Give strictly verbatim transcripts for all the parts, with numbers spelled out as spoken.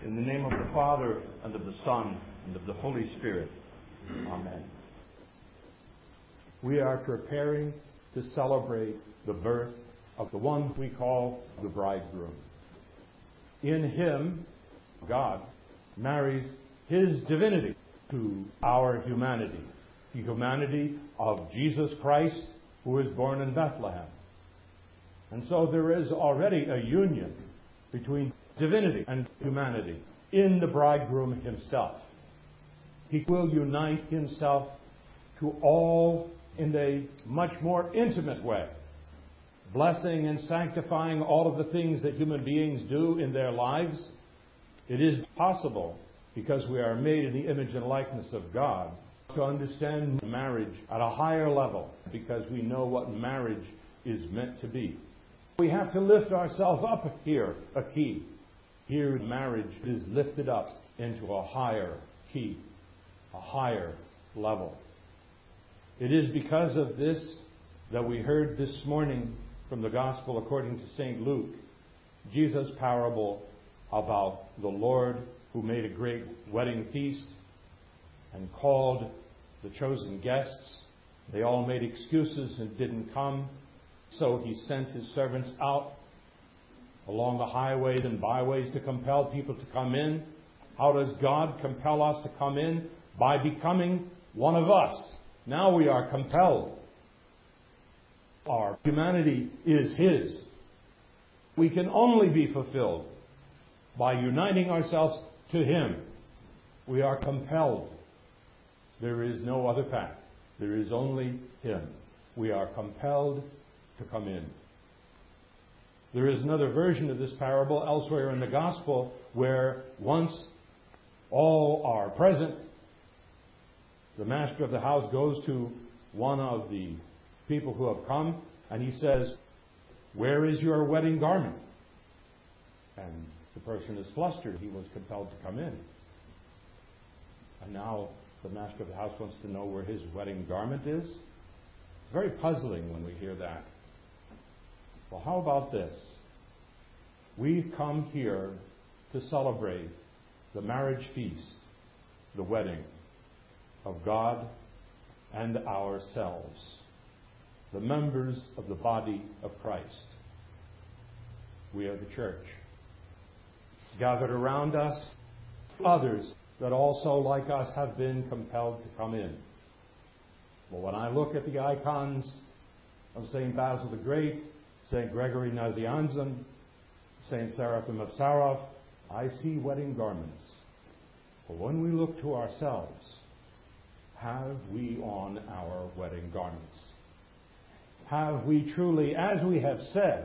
In the name of the Father, and of the Son, and of the Holy Spirit. Amen. We are preparing to celebrate the birth of the one we call the bridegroom. In him, God marries his divinity to our humanity, the humanity of Jesus Christ, who is born in Bethlehem. And so there is already a union between divinity and humanity in the bridegroom himself. He will unite himself to all in a much more intimate way, blessing and sanctifying all of the things that human beings do in their lives. It is possible, because we are made in the image and likeness of God, to understand marriage at a higher level, because we know what marriage is meant to be. We have to lift ourselves up here a key. Here marriage is lifted up into a higher key, a higher level. It is because of this that we heard this morning from the Gospel according to Saint Luke, Jesus' parable about the Lord who made a great wedding feast and called the chosen guests. They all made excuses and didn't come. So he sent his servants out along the highways and byways to compel people to come in. How does God compel us to come in? By becoming one of us. Now we are compelled. Our humanity is his. We can only be fulfilled by uniting ourselves to him. We are compelled. There is no other path. There is only him. We are compelled to come in. There is another version of this parable elsewhere in the Gospel where once all are present, the master of the house goes to one of the people who have come and he says, "Where is your wedding garment?" And the person is flustered. He was compelled to come in. And now the master of the house wants to know where his wedding garment is. It's very puzzling when we hear that. Well, how about this? We've come here to celebrate the marriage feast, the wedding of God and ourselves, the members of the body of Christ. We are the church. Gathered around us, others that also, like us, have been compelled to come in. Well, when I look at the icons of Saint Basil the Great, Saint Gregory Nazianzen, Saint Seraphim of Sarov, I see wedding garments. But when we look to ourselves, have we on our wedding garments? Have we truly, as we have said,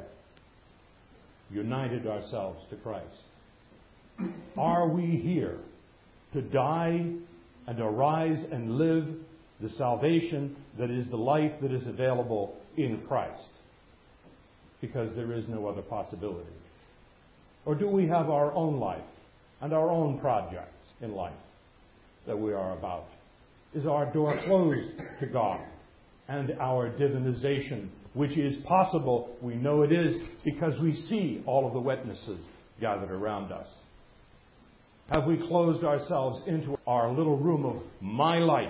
united ourselves to Christ? Are we here to die and arise and live the salvation that is the life that is available in Christ? Because there is no other possibility. Or do we have our own life and our own projects in life that we are about? Is our door closed to God and our divinization, which is possible? We know it is because we see all of the witnesses gathered around us. Have we closed ourselves into our little room of my life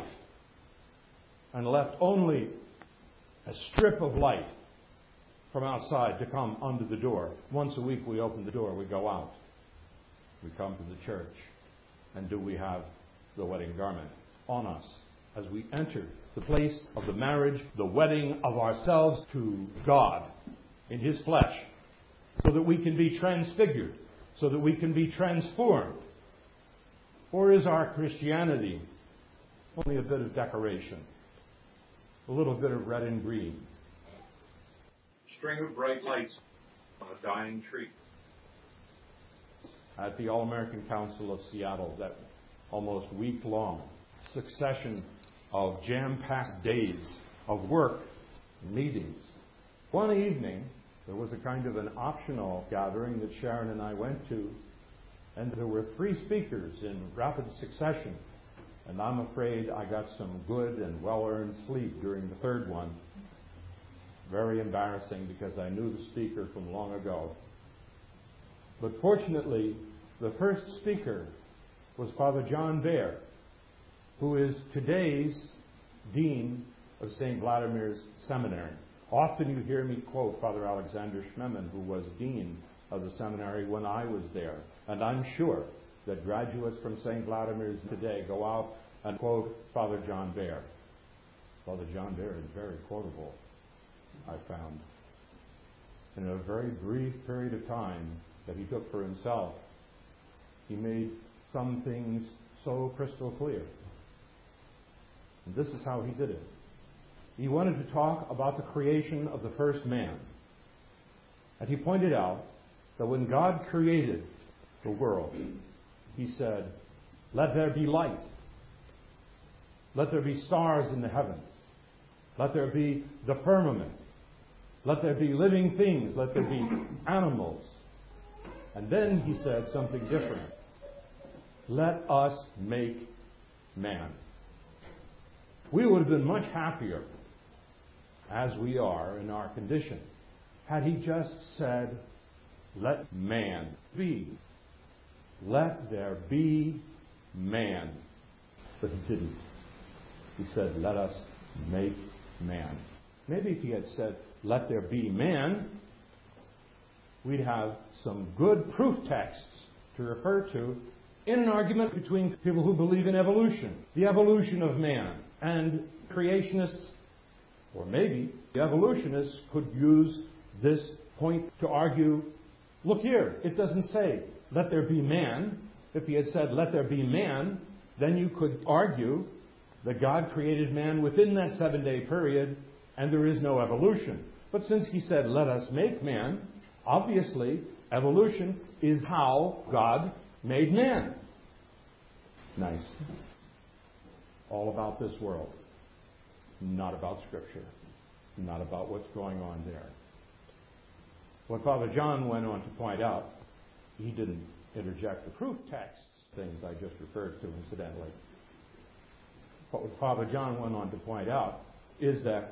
and left only a strip of light from outside to come under the door? Once a week we open the door, we go out. We come to the church. And do we have the wedding garment on us as we enter the place of the marriage, the wedding of ourselves to God in his flesh, so that we can be transfigured, so that we can be transformed? Or is our Christianity only a bit of decoration, a little bit of red and green? String of bright lights on a dying tree. At the All-American Council of Seattle, that almost week-long succession of jam-packed days of work and meetings. One evening, there was a kind of an optional gathering that Sharon and I went to, and there were three speakers in rapid succession. And I'm afraid I got some good and well-earned sleep during the third one. Very embarrassing because I knew the speaker from long ago. But fortunately, The first speaker was Father John Baer, who is today's Dean of Saint Vladimir's Seminary. Often you hear me quote Father Alexander Schmemann, who was Dean of the seminary when I was there. And I'm sure that graduates from Saint Vladimir's today go out and quote Father John Baer. Father John Baer is very quotable, I found. In a very brief period of time that he took for himself, he made some things so crystal clear. And this is how he did it. He wanted to talk about the creation of the first man. And he pointed out that when God created the world, he said, "Let there be light. Let there be stars in the heavens. Let there be the firmament. Let there be living things. Let there be animals." And then he said something different. "Let us make man." We would have been much happier as we are in our condition had he just said, "Let man be. Let there be man." But he didn't. He said, "Let us make man." Maybe if he had said, "Let there be man," we'd have some good proof texts to refer to in an argument between people who believe in evolution, the evolution of man, and creationists. Or maybe the evolutionists could use this point to argue, look here, it doesn't say, "Let there be man." If he had said, "Let there be man," then you could argue that God created man within that seven-day period and there is no evolution. But since he said, "Let us make man," obviously evolution is how God made man. Nice. All about this world. Not about Scripture. Not about what's going on there. What Father John went on to point out, he didn't interject the proof texts, things I just referred to incidentally. But what Father John went on to point out is that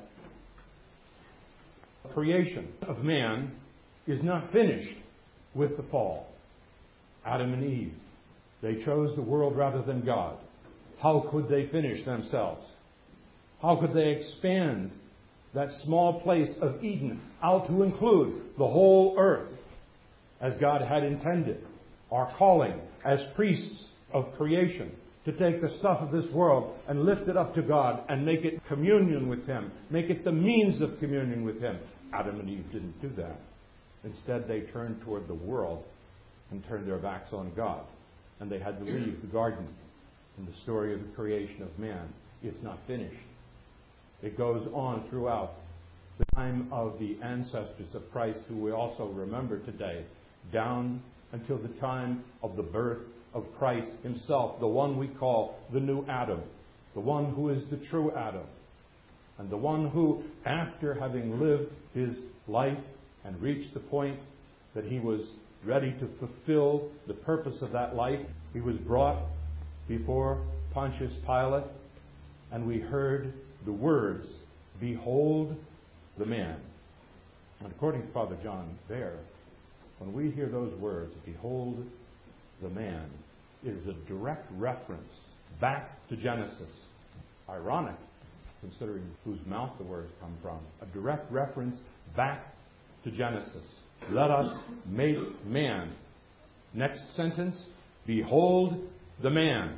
the creation of man is not finished with the fall. Adam and Eve, they chose the world rather than God. How could they finish themselves? How could they expand that small place of Eden out to include the whole earth as God had intended? Our calling as priests of creation to take the stuff of this world and lift it up to God and make it communion with Him, make it the means of communion with Him. Adam and Eve didn't do that. Instead, they turned toward the world and turned their backs on God. And they had to leave the garden. And the story of the creation of man is not finished. It goes on throughout the time of the ancestors of Christ, who we also remember today, down until the time of the birth of Christ Himself, the one we call the new Adam, the one who is the true Adam, and the one who, after having lived his life and reached the point that he was ready to fulfill the purpose of that life, he was brought before Pontius Pilate, and we heard the words, "Behold the man." And according to Father John Baer, when we hear those words, "Behold the man," it is a direct reference back to Genesis. Ironic, considering whose mouth the words come from. A direct reference back to Genesis. Let us make man. Next sentence, "Behold the man."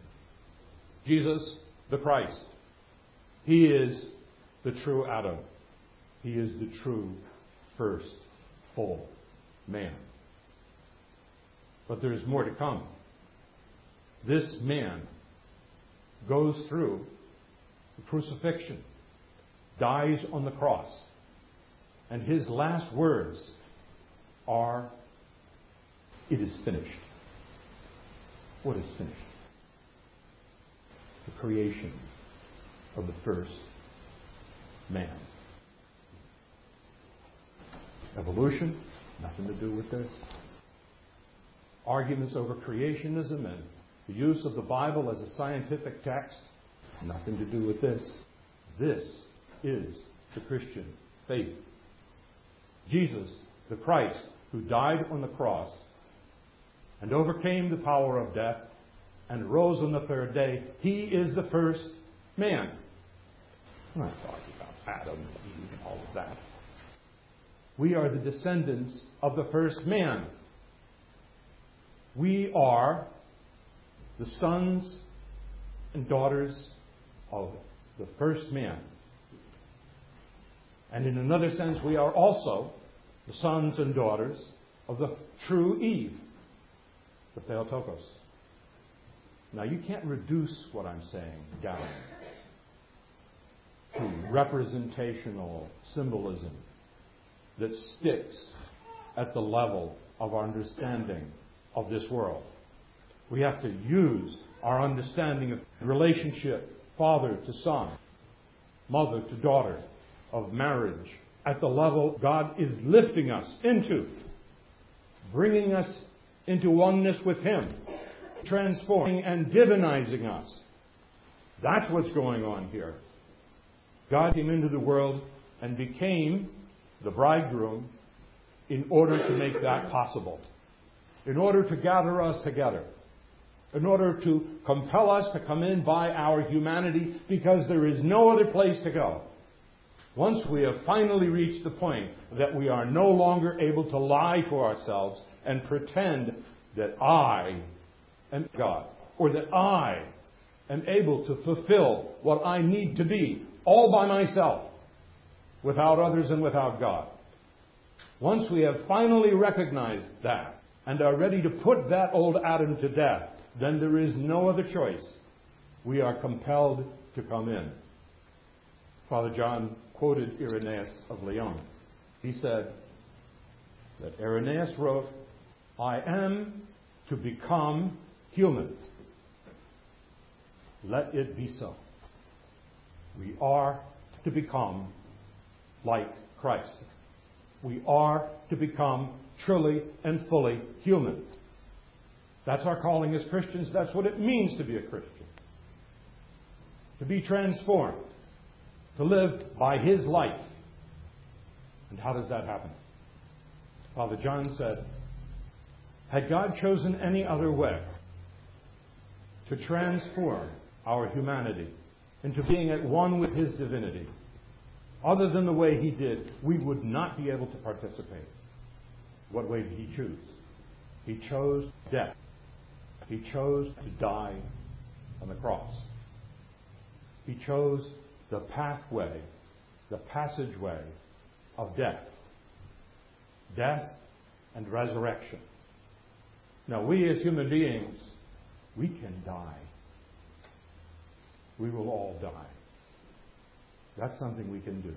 Jesus the Christ. He is the true Adam. He is the true first full man. But there is more to come. This man goes through the crucifixion, dies on the cross, and his last words are, "It is finished." What is finished? The creation of the first man. Evolution, nothing to do with this. Arguments over creationism and the use of the Bible as a scientific text, nothing to do with this. This is the Christian faith. Jesus, the Christ, who died on the cross, and overcame the power of death and rose on the third day. He is the first man. I'm not talking about Adam and Eve and all of that. We are the descendants of the first man. We are the sons and daughters of the first man. And in another sense, we are also the sons and daughters of the true Eve, the Theotokos. Now, you can't reduce what I'm saying down to representational symbolism that sticks at the level of our understanding of this world. We have to use our understanding of relationship, father to son, mother to daughter, of marriage, at the level God is lifting us into, bringing us into oneness with Him, transforming and divinizing us. That's what's going on here. God came into the world and became the bridegroom in order to make that possible, in order to gather us together, in order to compel us to come in by our humanity, because there is no other place to go. Once we have finally reached the point that we are no longer able to lie to ourselves and pretend that I am God, or that I am able to fulfill what I need to be all by myself, without others and without God. Once we have finally recognized that and are ready to put that old Adam to death, then there is no other choice. We are compelled to come in. Father John quoted Irenaeus of Lyon. He said that Irenaeus wrote, "I am to become human. Let it be so." We are to become like Christ. We are to become truly and fully human. That's our calling as Christians. That's what it means to be a Christian. To be transformed. To live by His life. And how does that happen? Father John said, had God chosen any other way to transform our humanity into being at one with His divinity, other than the way He did, we would not be able to participate. What way did He choose? He chose death. He chose to die on the cross. He chose the pathway, the passageway of death. Death and resurrection. Now, we as human beings, we can die. We will all die. That's something we can do.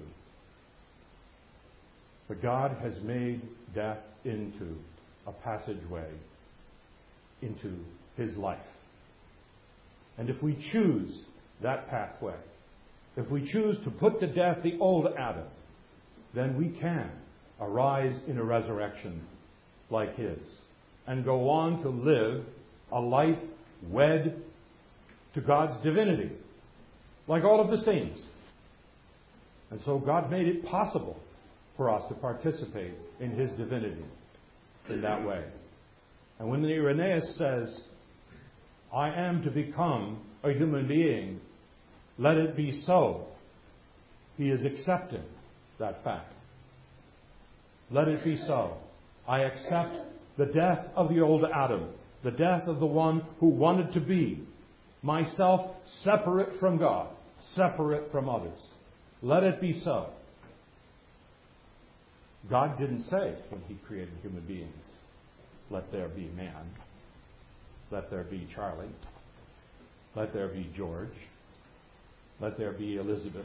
But God has made death into a passageway into His life. And if we choose that pathway, if we choose to put to death the old Adam, then we can arise in a resurrection like His and go on to live a life wed to God's divinity, like all of the saints. And so God made it possible for us to participate in His divinity in that way. And when Irenaeus says, I am to become a human being, let it be so, he is accepting that fact. Let it be so. I accept the death of the old Adam, the death of the one who wanted to be myself separate from God, separate from others. Let it be so. God didn't say when He created human beings, let there be man, let there be Charlie, let there be George, let there be Elizabeth.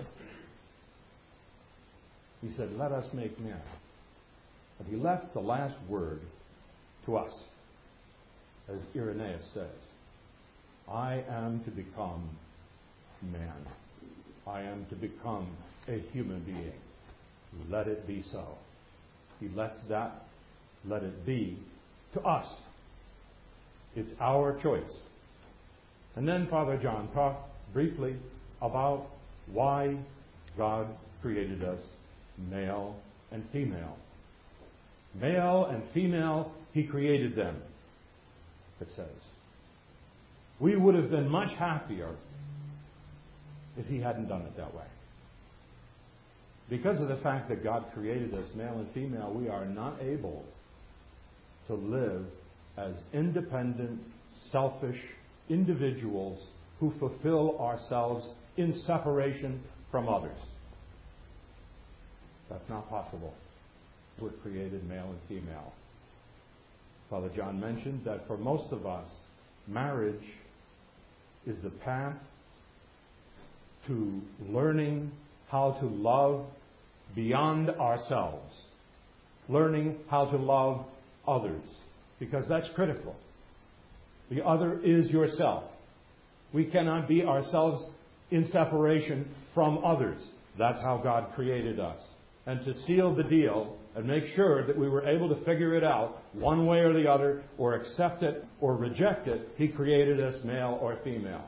He said, let us make man. But He left the last word to us. As Irenaeus says, I am to become man. I am to become a human being. Let it be so. He lets that, let it be, to us. It's our choice. And then Father John talked briefly about why God created us male and female. Male and female, He created them. it says. We would have been much happier if he hadn't done it that way. Because of the fact that God created us male and female, we are not able to live as independent, selfish individuals who fulfill ourselves in separation from others. That's not possible. We're created male and female. Father John mentioned that for most of us, marriage is the path to learning how to love beyond ourselves, learning how to love others, because that's critical. The other is yourself. We cannot be ourselves in separation from others. That's how God created us. And to seal the deal and make sure that we were able to figure it out one way or the other, or accept it or reject it, He created us male or female.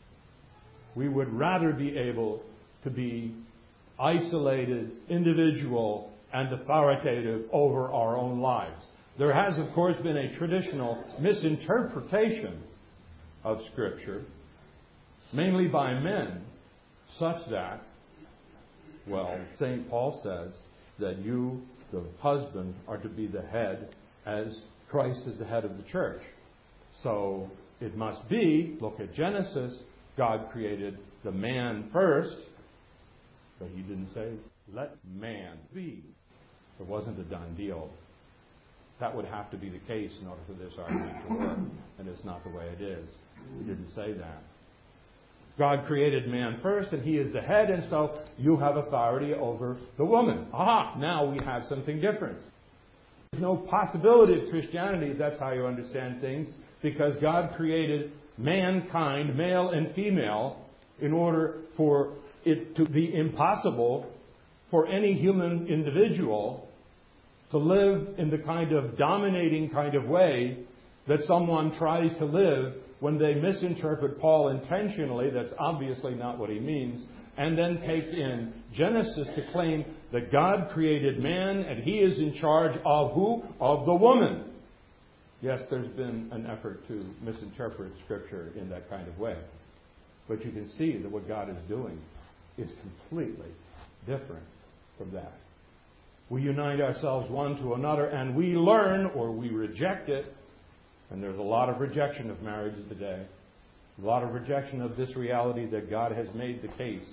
We would rather be able to be isolated, individual, and authoritative over our own lives. There has, of course, been a traditional misinterpretation of Scripture, mainly by men, such that, well, Saint Paul says that you, the husband, are to be the head as Christ is the head of the church. So it must be, look at Genesis, God created the man first, but He didn't say, let man be. It wasn't a done deal. That would have to be the case in order for this argument to work, and it's not the way it is. He didn't say that. God created man first, and he is the head, and so you have authority over the woman. Aha! Now we have something different. There's no possibility of Christianity if that's how you understand things, because God created mankind, male and female, in order for it to be impossible for any human individual to live in the kind of dominating kind of way that someone tries to live when they misinterpret Paul intentionally. That's obviously not what he means. And then take in Genesis to claim that God created man and he is in charge of who? Of the woman. Yes, there's been an effort to misinterpret Scripture in that kind of way. But you can see that what God is doing is completely different from that. We unite ourselves one to another and we learn, or we reject it. And there's a lot of rejection of marriage today. A lot of rejection of this reality that God has made the case.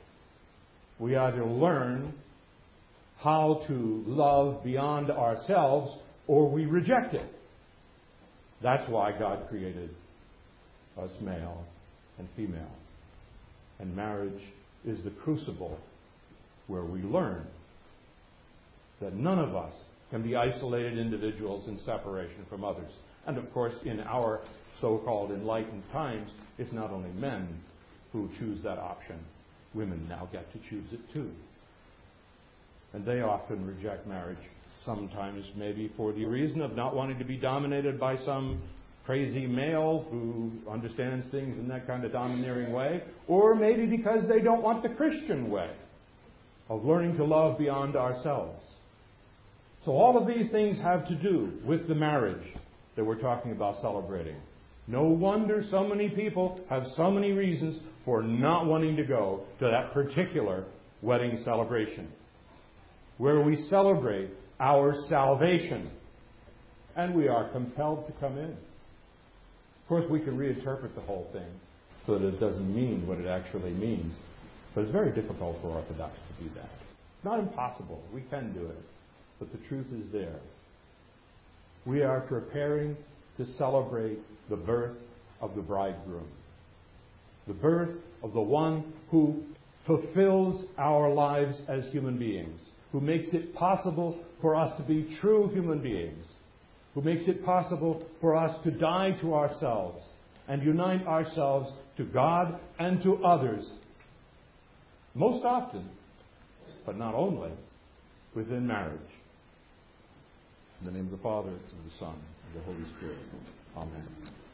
We either learn how to love beyond ourselves, or we reject it. That's why God created us male and female. And marriage is the crucible where we learn that none of us can be isolated individuals in separation from others. And of course, in our so-called enlightened times, it's not only men who choose that option. Women now get to choose it too. And they often reject marriage, sometimes maybe for the reason of not wanting to be dominated by some crazy male who understands things in that kind of domineering way, or maybe because they don't want the Christian way of learning to love beyond ourselves. So all of these things have to do with the marriage that we're talking about celebrating. No wonder so many people have so many reasons for not wanting to go to that particular wedding celebration, where we celebrate our salvation, and we are compelled to come in. Of course, we can reinterpret the whole thing so that it doesn't mean what it actually means, but it's very difficult for Orthodox to do that. Not impossible. We can do it, but the truth is there. We are preparing to celebrate the birth of the bridegroom, the birth of the one who fulfills our lives as human beings, who makes it possible for us to be true human beings, who makes it possible for us to die to ourselves and unite ourselves to God and to others, most often, but not only, within marriage. In the name of the Father, and of the Son, and of the Holy Spirit. Amen.